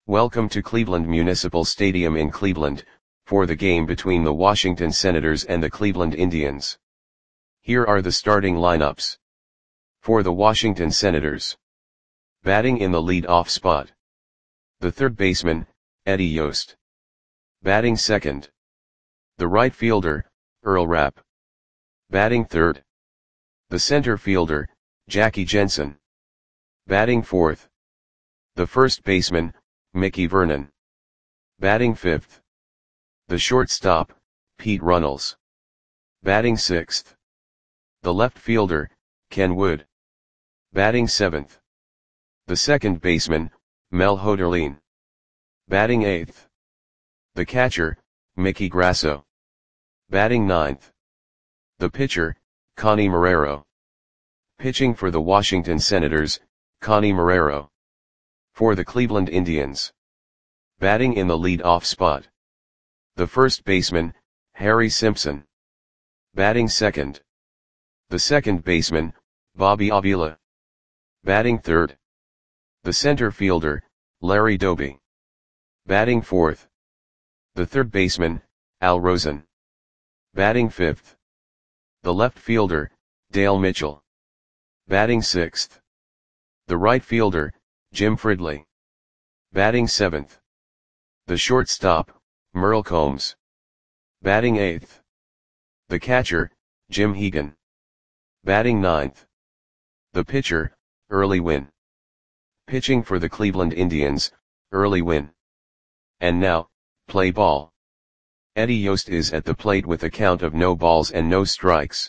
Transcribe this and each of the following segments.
Welcome to Cleveland Municipal Stadium in Cleveland, for the game between the Washington Senators and the Cleveland Indians. Here are the starting lineups. For the Washington Senators. Batting in the lead-off spot. The third baseman, Eddie Yost. Batting second. The right fielder, Earl Rapp. Batting third. The center fielder, Jackie Jensen. Batting fourth. The first baseman, Mickey Vernon. Batting fifth. The shortstop, Pete Runnels. Batting sixth. The left fielder, Ken Wood. Batting seventh. The second baseman, Mel Hoderline. Batting eighth. The catcher, Mickey Grasso. Batting ninth. The pitcher, Connie Marrero. Pitching for the Washington Senators, Connie Marrero. For the Cleveland Indians. Batting in the lead-off spot. The first baseman, Harry Simpson. Batting second. The second baseman, Bobby Avila. Batting third. The center fielder, Larry Doby. Batting fourth. The third baseman, Al Rosen. Batting fifth. The left fielder, Dale Mitchell. Batting sixth. The right fielder, Jim Fridley. Batting seventh. The shortstop, Merle Combs. Batting eighth. The catcher, Jim Hegan. Batting ninth. The pitcher, Early Wynn. Pitching for the Cleveland Indians, Early Wynn. And now, play ball. Eddie Yost is at the plate with a count of no balls and no strikes.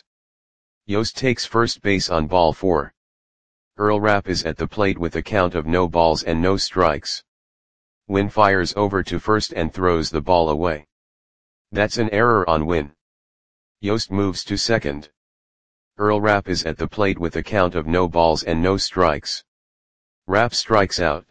Yost takes first base on ball 4. Earl Rapp is at the plate with a count of no balls and no strikes. Wynn fires over to first and throws the ball away. That's an error on Wynn. Yost moves to second. Earl Rapp is at the plate with a count of no balls and no strikes. Rapp strikes out.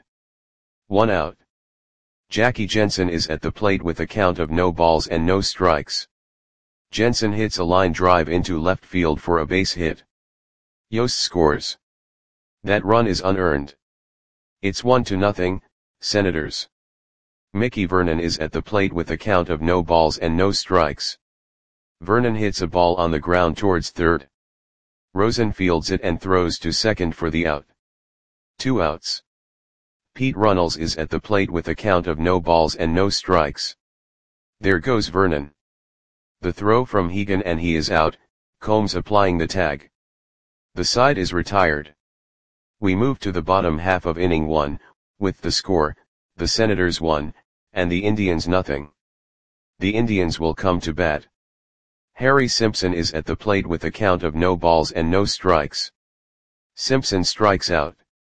1 out. Jackie Jensen is at the plate with a count of no balls and no strikes. Jensen hits a line drive into left field for a base hit. Yost scores. That run is unearned. It's 1-0, Senators. Mickey Vernon is at the plate with a count of no balls and no strikes. Vernon hits a ball on the ground towards third. Rosen fields it and throws to second for the out. 2 outs. Pete Runnels is at the plate with a count of no balls and no strikes. There goes Vernon. The throw from Hegan and he is out, Combs applying the tag. The side is retired. We move to the bottom half of inning 1, with the score, the Senators 1, and the Indians nothing. The Indians will come to bat. Harry Simpson is at the plate with a count of no balls and no strikes. Simpson strikes out.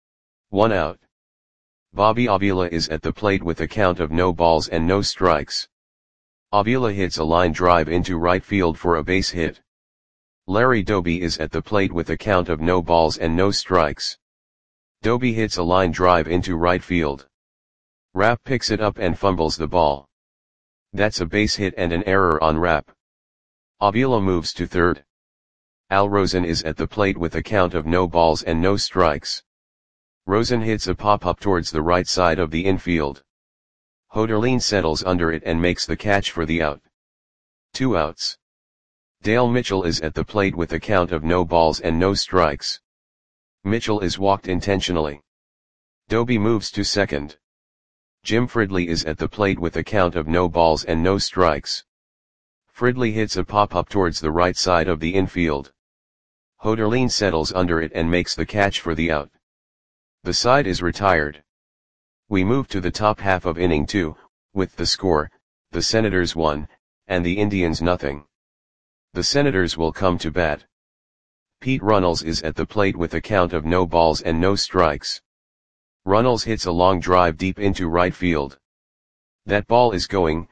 1 out. Bobby Avila is at the plate with a count of no balls and no strikes. Avila hits a line drive into right field for a base hit. Larry Doby is at the plate with a count of no balls and no strikes. Doby hits a line drive into right field. Rapp picks it up and fumbles the ball. That's a base hit and an error on Rapp. Avila moves to third. Al Rosen is at the plate with a count of no balls and no strikes. Rosen hits a pop-up towards the right side of the infield. Hoderline settles under it and makes the catch for the out. 2 outs. Dale Mitchell is at the plate with a count of no balls and no strikes. Mitchell is walked intentionally. Doby moves to second. Jim Fridley is at the plate with a count of no balls and no strikes. Fridley hits a pop-up towards the right side of the infield. Hoderline settles under it and makes the catch for the out. The side is retired. We move to the top half of inning 2, with the score, the Senators 1, and the Indians nothing. The Senators will come to bat. Pete Runnels is at the plate with a count of no balls and no strikes. Runnels hits a long drive deep into right field. That ball is gone.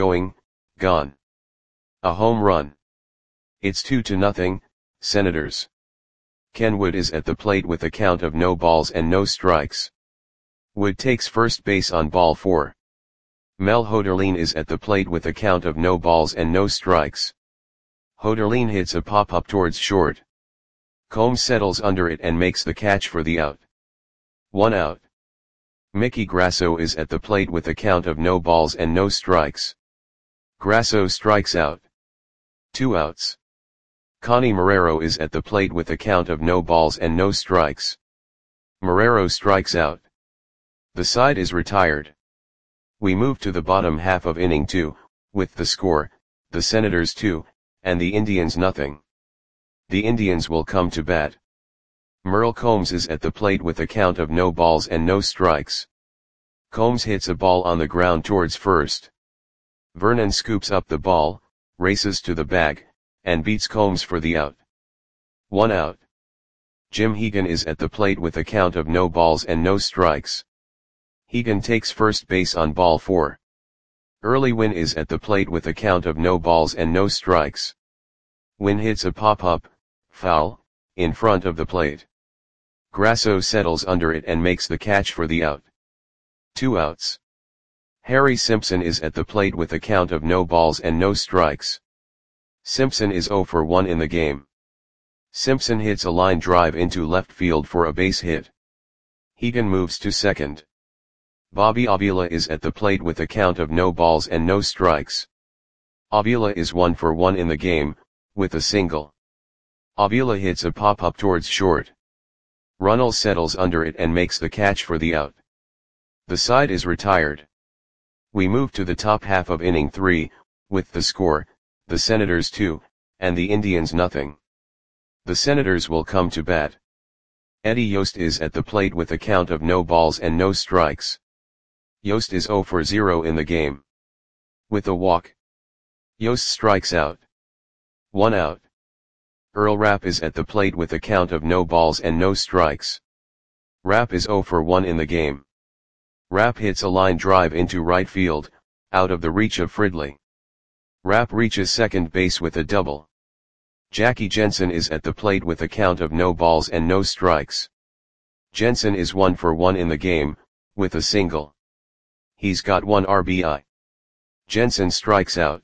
A home run. It's 2-0, Senators. Ken Wood is at the plate with a count of no balls and no strikes. Wood takes first base on ball 4. Mel Hoderline is at the plate with a count of no balls and no strikes. Hoderline hits a pop-up towards short. Combs settles under it and makes the catch for the out. 1 out. Mickey Grasso is at the plate with a count of no balls and no strikes. Grasso strikes out. 2 outs. Connie Marrero is at the plate with a count of no balls and no strikes. Marrero strikes out. The side is retired. We move to the bottom half of inning 2, with the score, the Senators 2, and the Indians nothing. The Indians will come to bat. Merle Combs is at the plate with a count of no balls and no strikes. Combs hits a ball on the ground towards first. Vernon scoops up the ball, races to the bag, and beats Combs for the out. 1 out. Jim Hegan is at the plate with a count of no balls and no strikes. Hegan takes first base on ball 4. Early Wynn is at the plate with a count of no balls and no strikes. Wynn hits a pop-up, foul, in front of the plate. Grasso settles under it and makes the catch for the out. 2 outs. Harry Simpson is at the plate with a count of no balls and no strikes. Simpson is 0 for 1 in the game. Simpson hits a line drive into left field for a base hit. Hegan moves to second. Bobby Avila is at the plate with a count of no balls and no strikes. Avila is 1 for 1 in the game, with a single. Avila hits a pop-up towards short. Runnels settles under it and makes the catch for the out. The side is retired. We move to the top half of inning 3, with the score, the Senators 2, and the Indians nothing. The Senators will come to bat. Eddie Yost is at the plate with a count of no balls and no strikes. Yost is 0 for 0 in the game. With a walk. Yost strikes out. 1 out. Earl Rapp is at the plate with a count of no balls and no strikes. Rapp is 0 for 1 in the game. Rapp hits a line drive into right field, out of the reach of Fridley. Rapp reaches second base with a double. Jackie Jensen is at the plate with a count of no balls and no strikes. Jensen is 1 for 1 in the game, with a single. He's got 1 RBI. Jensen strikes out.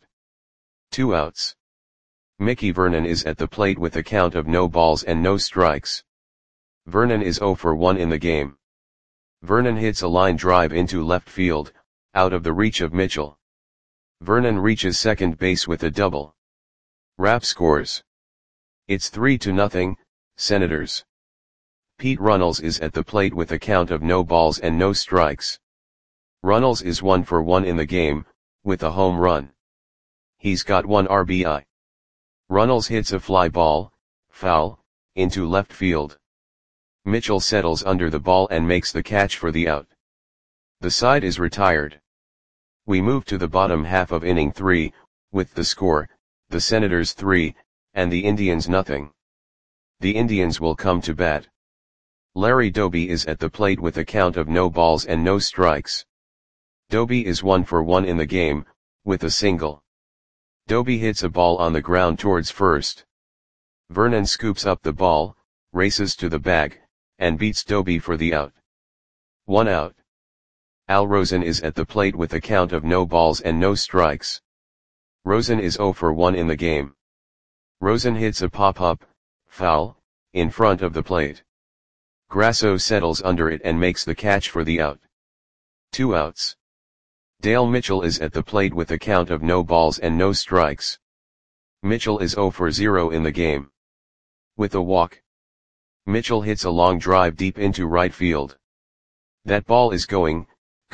2 outs. Mickey Vernon is at the plate with a count of no balls and no strikes. Vernon is 0 for 1 in the game. Vernon hits a line drive into left field, out of the reach of Mitchell. Vernon reaches second base with a double. Rapp scores. It's 3-0, Senators. Pete Runnels is at the plate with a count of no balls and no strikes. Runnels is 1 for 1 in the game, with a home run. He's got 1 RBI. Runnels hits a fly ball, foul, into left field. Mitchell settles under the ball and makes the catch for the out. The side is retired. We move to the bottom half of inning 3, with the score, the Senators 3, and the Indians nothing. The Indians will come to bat. Larry Doby is at the plate with a count of no balls and no strikes. Doby is 1 for 1 in the game, with a single. Doby hits a ball on the ground towards first. Vernon scoops up the ball, races to the bag, and beats Doby for the out. 1 out. Al Rosen is at the plate with a count of no balls and no strikes. Rosen is 0 for 1 in the game. Rosen hits a pop-up, foul, in front of the plate. Grasso settles under it and makes the catch for the out. 2 outs. Dale Mitchell is at the plate with a count of no balls and no strikes. Mitchell is 0 for 0 in the game. With a walk. Mitchell hits a long drive deep into right field. That ball is gone.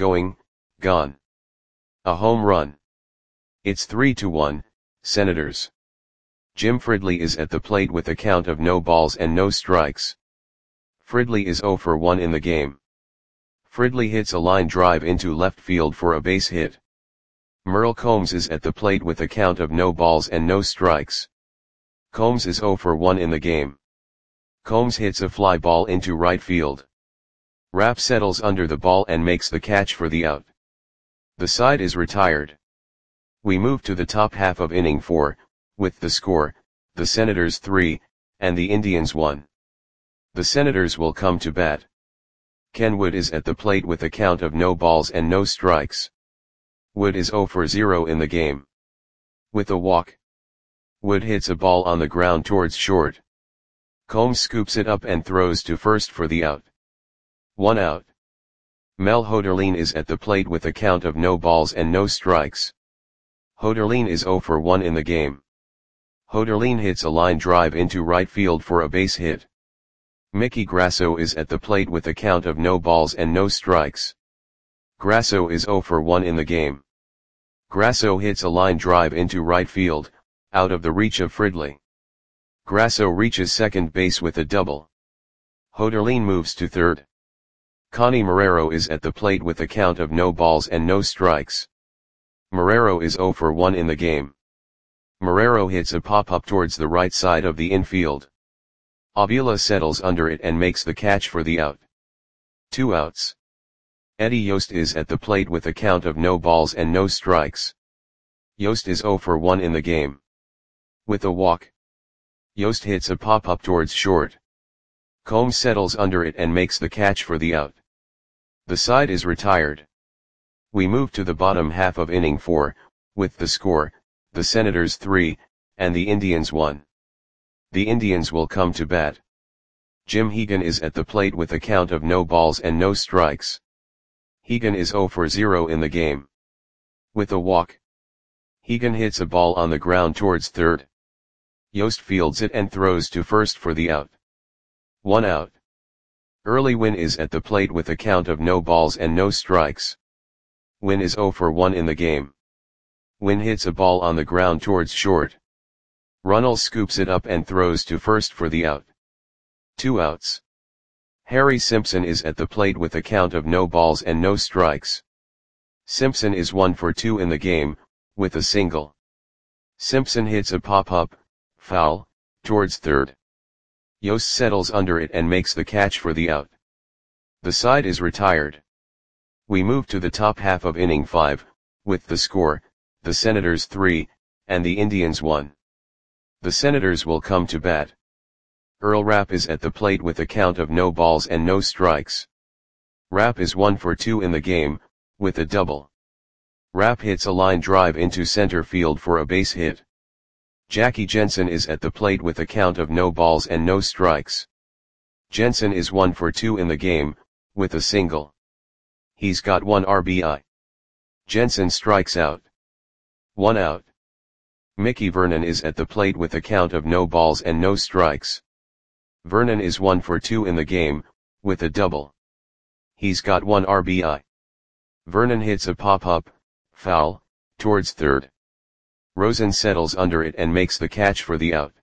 A home run. It's 3-1, Senators. Jim Fridley is at the plate with a count of no balls and no strikes. Fridley is 0 for 1 in the game. Fridley hits a line drive into left field for a base hit. Merle Combs is at the plate with a count of no balls and no strikes. Combs is 0 for 1 in the game. Combs hits a fly ball into right field. Rapp settles under the ball and makes the catch for the out. The side is retired. We move to the top half of inning 4, with the score, the Senators 3, and the Indians 1. The Senators will come to bat. Ken Wood is at the plate with a count of no balls and no strikes. Wood is 0 for 0 in the game. With a walk. Wood hits a ball on the ground towards short. Combs scoops it up and throws to first for the out. 1 out. Mel Hoderlin is at the plate with a count of no balls and no strikes. Hoderlin is 0 for 1 in the game. Hoderlin hits a line drive into right field for a base hit. Mickey Grasso is at the plate with a count of no balls and no strikes. Grasso is 0 for 1 in the game. Grasso hits a line drive into right field, out of the reach of Fridley. Grasso reaches second base with a double. Hoderlin moves to third. Connie Marrero is at the plate with a count of no balls and no strikes. Marrero is 0 for 1 in the game. Marrero hits a pop-up towards the right side of the infield. Avila settles under it and makes the catch for the out. 2 outs. Eddie Yost is at the plate with a count of no balls and no strikes. Yost is 0 for 1 in the game. With a walk, Yost hits a pop-up towards short. Combs settles under it and makes the catch for the out. The side is retired. We move to the bottom half of inning 4, with the score, the Senators 3, and the Indians 1. The Indians will come to bat. Jim Hegan is at the plate with a count of no balls and no strikes. Hegan is 0 for 0 in the game. With a walk, Hegan hits a ball on the ground towards third. Yost fields it and throws to first for the out. 1 out. Early Wynn is at the plate with a count of no balls and no strikes. Wynn is 0 for 1 in the game. Wynn hits a ball on the ground towards short. Runnels scoops it up and throws to first for the out. 2 outs. Harry Simpson is at the plate with a count of no balls and no strikes. Simpson is 1 for 2 in the game, with a single. Simpson hits a pop-up, foul, towards third. Yost settles under it and makes the catch for the out. The side is retired. We move to the top half of inning 5, with the score, the Senators 3, and the Indians 1. The Senators will come to bat. Earl Rapp is at the plate with a count of no balls and no strikes. Rapp is 1 for 2 in the game, with a double. Rapp hits a line drive into center field for a base hit. Jackie Jensen is at the plate with a count of no balls and no strikes. Jensen is 1 for 2 in the game, with a single. He's got 1 RBI. Jensen strikes out. 1 out. Mickey Vernon is at the plate with a count of no balls and no strikes. Vernon is 1 for 2 in the game, with a double. He's got 1 RBI. Vernon hits a pop-up, foul, towards third. Rosen settles under it and makes the catch for the out.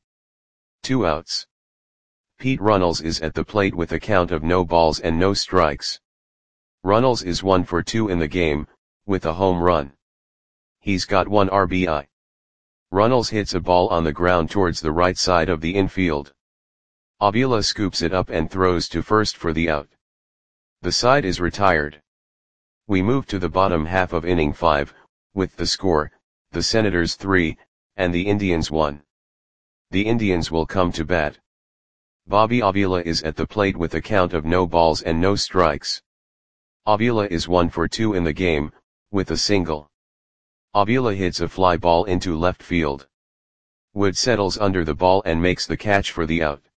2 outs. Pete Runnels is at the plate with a count of no balls and no strikes. Runnels is 1 for 2 in the game, with a home run. He's got 1 RBI. Runnels hits a ball on the ground towards the right side of the infield. Avila scoops it up and throws to first for the out. The side is retired. We move to the bottom half of inning 5, with the score, the Senators 3, and the Indians 1. The Indians will come to bat. Bobby Avila is at the plate with a count of no balls and no strikes. Avila is 1 for 2 in the game, with a single. Avila hits a fly ball into left field. Wood settles under the ball and makes the catch for the out.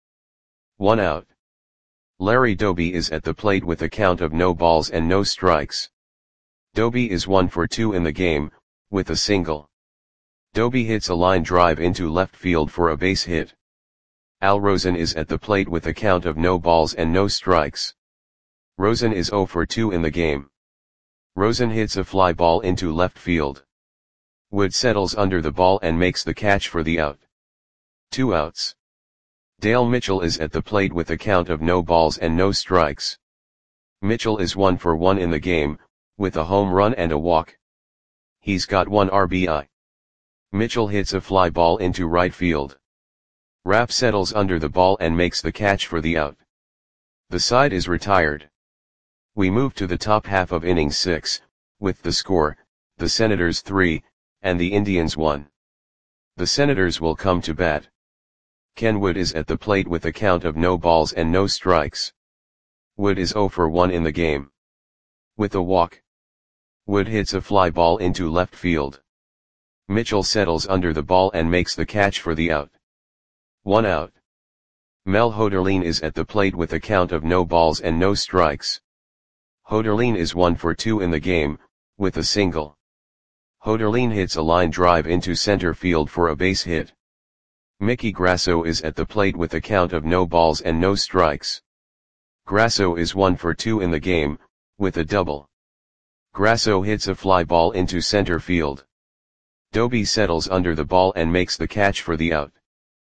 1 out. Larry Doby is at the plate with a count of no balls and no strikes. Doby is 1 for 2 in the game, with a single. Doby hits a line drive into left field for a base hit. Al Rosen is at the plate with a count of no balls and no strikes. Rosen is 0 for 2 in the game. Rosen hits a fly ball into left field. Wood settles under the ball and makes the catch for the out. 2 outs. Dale Mitchell is at the plate with a count of no balls and no strikes. Mitchell is 1 for 1 in the game, with a home run and a walk. He's got 1 RBI. Mitchell hits a fly ball into right field. Rapp settles under the ball and makes the catch for the out. The side is retired. We move to the top half of inning 6, with the score, the Senators 3, and the Indians 1. The Senators will come to bat. Ken Wood is at the plate with a count of no balls and no strikes. Wood is 0 for 1 in the game. With a walk, Wood hits a fly ball into left field. Mitchell settles under the ball and makes the catch for the out. 1 out. Mel Hoderlin is at the plate with a count of no balls and no strikes. Hoderlin is 1 for 2 in the game, with a single. Hoderlin hits a line drive into center field for a base hit. Mickey Grasso is at the plate with a count of no balls and no strikes. Grasso is 1 for 2 in the game, with a double. Grasso hits a fly ball into center field. Doby settles under the ball and makes the catch for the out.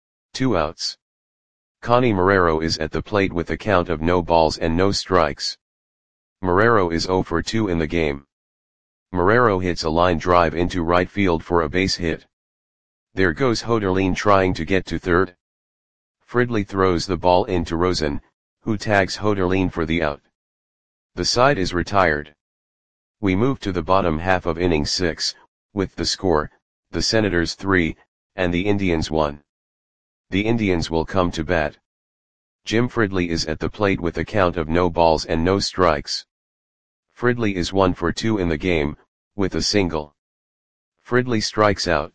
2 outs. Connie Marrero is at the plate with a count of no balls and no strikes. Marrero is 0 for 2 in the game. Marrero hits a line drive into right field for a base hit. There goes Hoderlin trying to get to third. Fridley throws the ball into Rosen, who tags Hoderlin for the out. The side is retired. We move to the bottom half of inning 6, with the score, the Senators 3, and the Indians 1. The Indians will come to bat. Jim Fridley is at the plate with a count of no balls and no strikes. Fridley is 1 for 2 in the game, with a single. Fridley strikes out.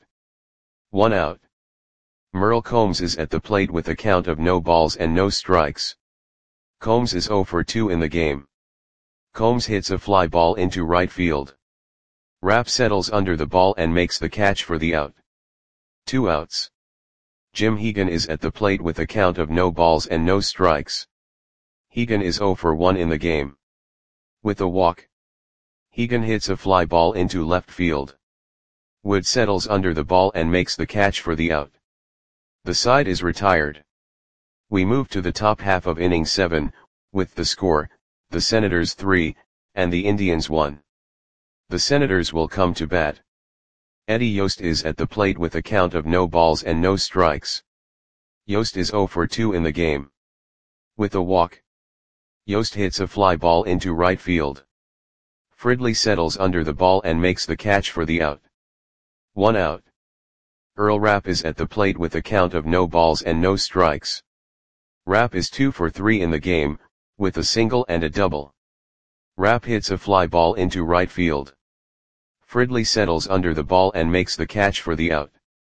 1 out. Merle Combs is at the plate with a count of no balls and no strikes. Combs is 0 for 2 in the game. Combs hits a fly ball into right field. Rapp settles under the ball and makes the catch for the out. 2 outs. Jim Hegan is at the plate with a count of no balls and no strikes. Hegan is 0 for 1 in the game. With a walk. Hegan hits a fly ball into left field. Wood settles under the ball and makes the catch for the out. The side is retired. We move to the top half of inning 7, with the score, the Senators 3, and the Indians 1. The Senators will come to bat. Eddie Yost is at the plate with a count of no balls and no strikes. Yost is 0 for 2 in the game. With a walk. Yost hits a fly ball into right field. Fridley settles under the ball and makes the catch for the out. 1 out. Earl Rapp is at the plate with a count of no balls and no strikes. Rapp is 2 for 3 in the game, with a single and a double. Rapp hits a fly ball into right field. Fridley settles under the ball and makes the catch for the out.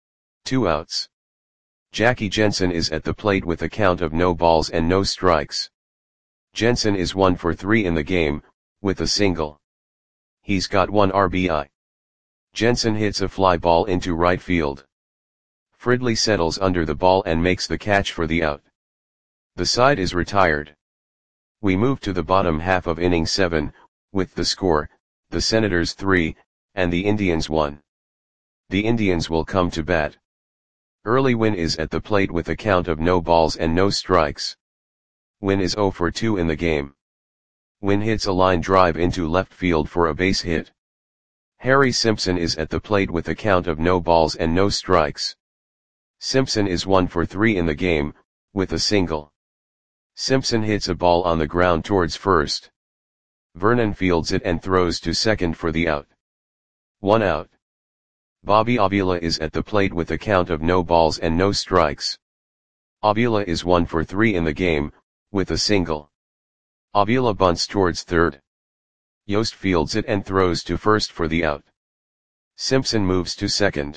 2 outs. Jackie Jensen is at the plate with a count of no balls and no strikes. Jensen is 1 for 3 in the game, with a single. He's got 1 RBI. Jensen hits a fly ball into right field. Fridley settles under the ball and makes the catch for the out. The side is retired. We move to the bottom half of inning 7, with the score, the Senators 3, and the Indians 1. The Indians will come to bat. Early Wynn is at the plate with a count of no balls and no strikes. Wynn is 0 for 2 in the game. Wynn hits a line drive into left field for a base hit. Harry Simpson is at the plate with a count of no balls and no strikes. Simpson is 1 for 3 in the game, with a single. Simpson hits a ball on the ground towards first. Vernon fields it and throws to second for the out. 1 out. Bobby Avila is at the plate with a count of no balls and no strikes. Avila is 1 for 3 in the game, with a single. Avila bunts towards third. Yost fields it and throws to first for the out. Simpson moves to second.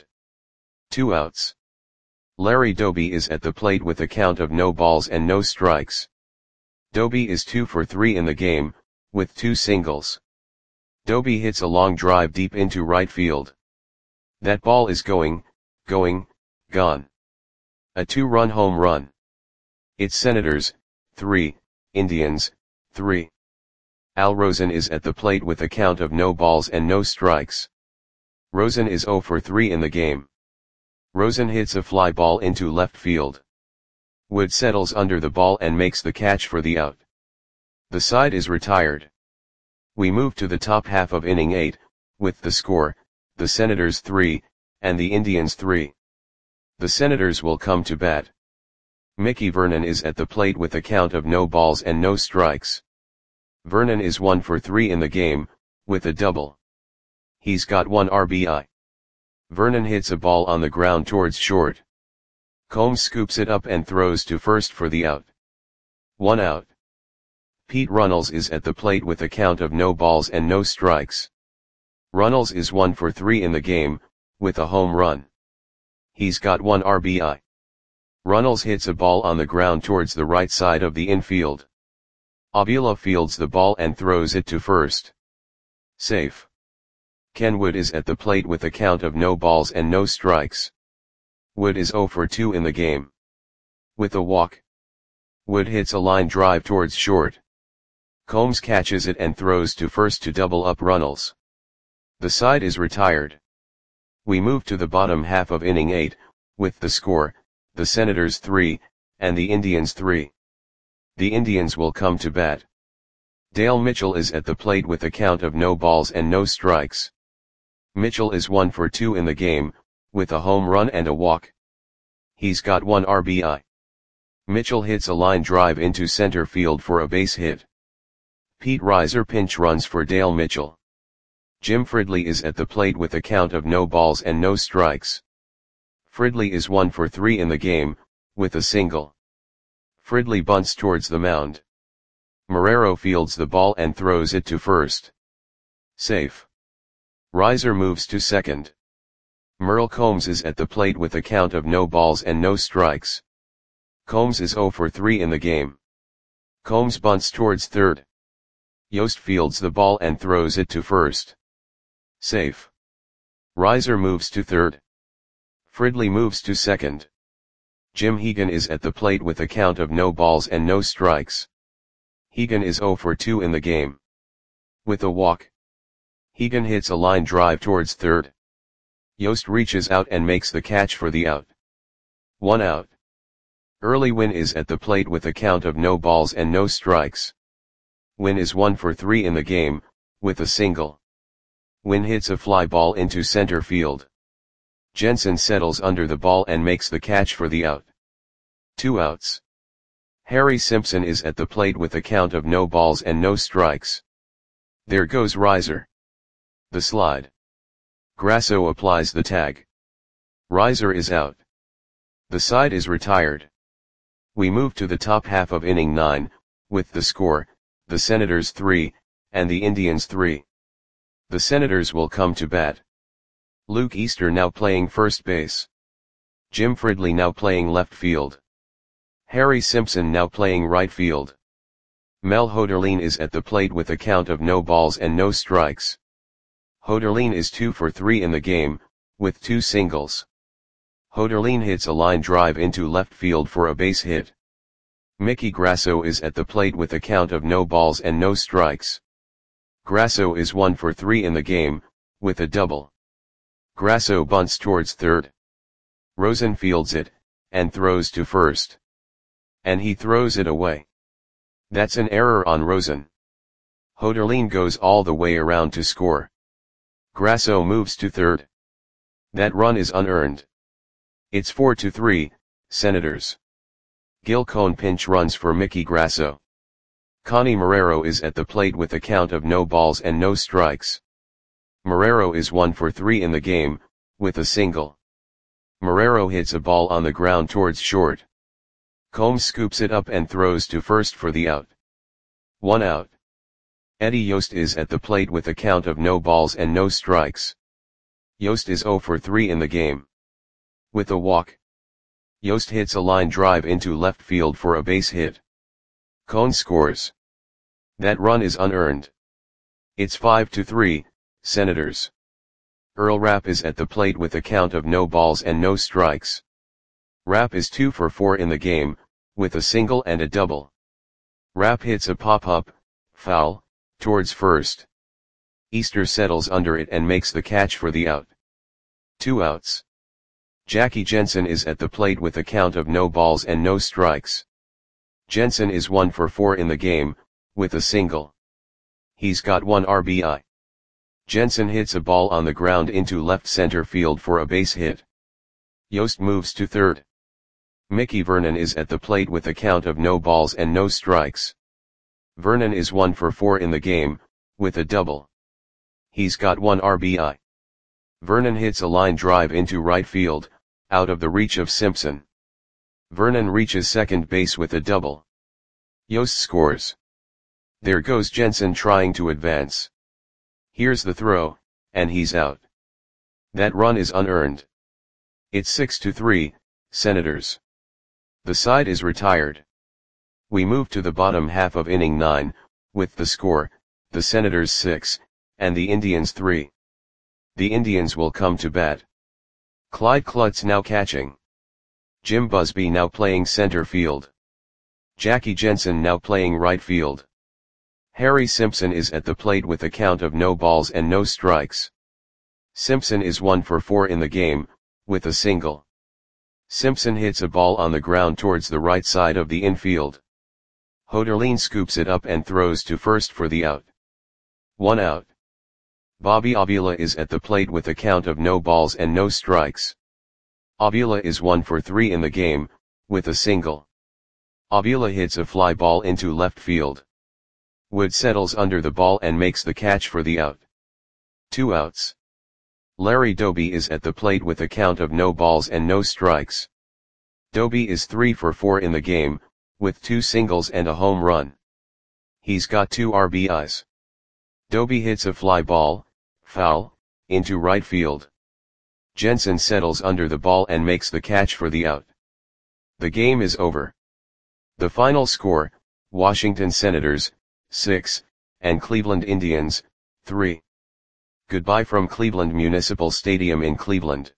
2 outs. Larry Doby is at the plate with a count of no balls and no strikes. Doby is 2 for 3 in the game, with 2 singles. Doby hits a long drive deep into right field. That ball is gone. A 2-run home run. It's Senators, 3, Indians, 3. Al Rosen is at the plate with a count of no balls and no strikes. Rosen is 0 for 3 in the game. Rosen hits a fly ball into left field. Wood settles under the ball and makes the catch for the out. The side is retired. We move to the top half of inning 8, with the score, the Senators 3, and the Indians 3. The Senators will come to bat. Mickey Vernon is at the plate with a count of no balls and no strikes. Vernon is 1 for 3 in the game, with a double. He's got 1 RBI. Vernon hits a ball on the ground towards short. Combs scoops it up and throws to first for the out. 1 out. Pete Runnels is at the plate with a count of no balls and no strikes. Runnels is 1 for 3 in the game, with a home run. He's got 1 RBI. Runnels hits a ball on the ground towards the right side of the infield. Avila fields the ball and throws it to first. Safe. Ken Wood is at the plate with a count of no balls and no strikes. Wood is 0 for 2 in the game. With a walk, Wood hits a line drive towards short. Combs catches it and throws to first to double up Runnels. The side is retired. We move to the bottom half of inning 8, with the score, the Senators 3, and the Indians 3. The Indians will come to bat. Dale Mitchell is at the plate with a count of no balls and no strikes. Mitchell is 1 for 2 in the game, with a home run and a walk. He's got 1 RBI. Mitchell hits a line drive into center field for a base hit. Pete Reiser pinch runs for Dale Mitchell. Jim Fridley is at the plate with a count of no balls and no strikes. Fridley is 1 for 3 in the game, with a single. Fridley bunts towards the mound. Marrero fields the ball and throws it to first. Safe. Reiser moves to second. Merle Combs is at the plate with a count of no balls and no strikes. Combs is 0 for 3 in the game. Combs bunts towards third. Yost fields the ball and throws it to first. Safe. Reiser moves to third. Fridley moves to second. Jim Hegan is at the plate with a count of no balls and no strikes. Hegan is 0 for 2 in the game. With a walk, Hegan hits a line drive towards third. Yost reaches out and makes the catch for the out. 1 out. Early Wynn is at the plate with a count of no balls and no strikes. Wynn is 1 for 3 in the game, with a single. Wynn hits a fly ball into center field. Jensen settles under the ball and makes the catch for the out. 2 outs. Harry Simpson is at the plate with a count of no balls and no strikes. There goes Reiser. The slide. Grasso applies the tag. Reiser is out. The side is retired. We move to the top half of inning 9, with the score, the Senators 3, and the Indians 3. The Senators will come to bat. Luke Easter now playing first base. Jim Fridley now playing left field. Harry Simpson now playing right field. Mel Hoderlin is at the plate with a count of no balls and no strikes. Hoderlin is 2 for 3 in the game, with 2 singles. Hoderlin hits a line drive into left field for a base hit. Mickey Grasso is at the plate with a count of no balls and no strikes. Grasso is 1 for 3 in the game, with a double. Grasso bunts towards third. Rosen fields it, and throws to first. And he throws it away. That's an error on Rosen. Hoderlin goes all the way around to score. Grasso moves to third. That run is unearned. It's 4-3, Senators. Gil Cohn pinch runs for Mickey Grasso. Connie Marrero is at the plate with a count of no balls and no strikes. Marrero is 1 for 3 in the game, with a single. Marrero hits a ball on the ground towards short. Combs scoops it up and throws to first for the out. 1 out. Eddie Yost is at the plate with a count of no balls and no strikes. Yost is 0 for 3 in the game. With a walk, Yost hits a line drive into left field for a base hit. Cohn scores. That run is unearned. It's 5-3, Senators. Earl Rapp is at the plate with a count of no balls and no strikes. Rapp is 2 for 4 in the game, with a single and a double. Rapp hits a pop-up, foul, towards first. Easter settles under it and makes the catch for the out. 2 outs. Jackie Jensen is at the plate with a count of no balls and no strikes. Jensen is 1 for 4 in the game, with a single. He's got 1 RBI. Jensen hits a ball on the ground into left center field for a base hit. Yost moves to third. Mickey Vernon is at the plate with a count of no balls and no strikes. Vernon is 1 for 4 in the game, with a double. He's got 1 RBI. Vernon hits a line drive into right field, out of the reach of Simpson. Vernon reaches second base with a double. Yost scores. There goes Jensen trying to advance. Here's the throw, and he's out. That run is unearned. It's 6-3, Senators. The side is retired. We move to the bottom half of inning 9, with the score, the Senators 6, and the Indians 3. The Indians will come to bat. Clyde Klutz now catching. Jim Busby now playing center field. Jackie Jensen now playing right field. Harry Simpson is at the plate with a count of no balls and no strikes. Simpson is 1 for 4 in the game, with a single. Simpson hits a ball on the ground towards the right side of the infield. Hoderlin scoops it up and throws to first for the out. 1 out. Bobby Avila is at the plate with a count of no balls and no strikes. Avila is 1 for 3 in the game, with a single. Avila hits a fly ball into left field. Wood settles under the ball and makes the catch for the out. 2 outs. Larry Doby is at the plate with a count of no balls and no strikes. Doby is 3 for 4 in the game, with 2 singles and a home run. He's got 2 RBIs. Doby hits a fly ball, foul, into right field. Jensen settles under the ball and makes the catch for the out. The game is over. The final score, Washington Senators, 6, and Cleveland Indians, 3. Goodbye from Cleveland Municipal Stadium in Cleveland.